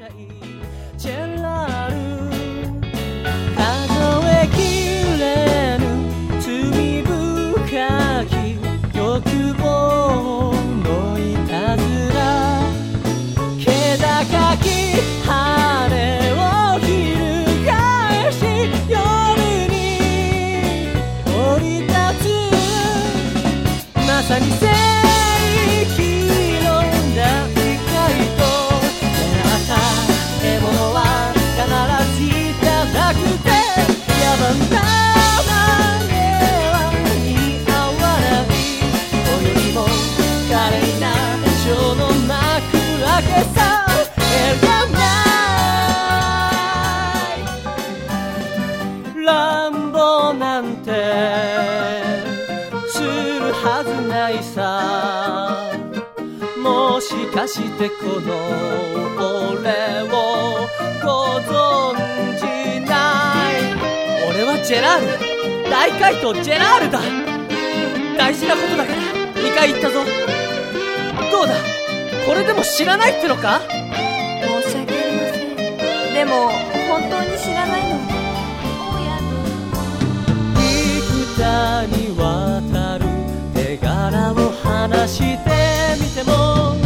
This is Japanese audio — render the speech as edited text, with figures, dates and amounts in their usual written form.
ジェラル数えきれぬ罪深き欲望のいたずら気高き羽を翻し夜に降り立つまさに正義の大海と出会った獲物は必ずいただくて野蛮なまでは似合わない今宵も華麗な情の幕開けさ選ばない乱暴なんてするはずないさもしかしてこの俺をご存じない俺はジェラール大怪盗ジェラールだ大事なことだから2回言ったぞどうだこれでも知らないってのか申し訳ありませんでも本当に知らないの幾多にわたる手柄を話してみても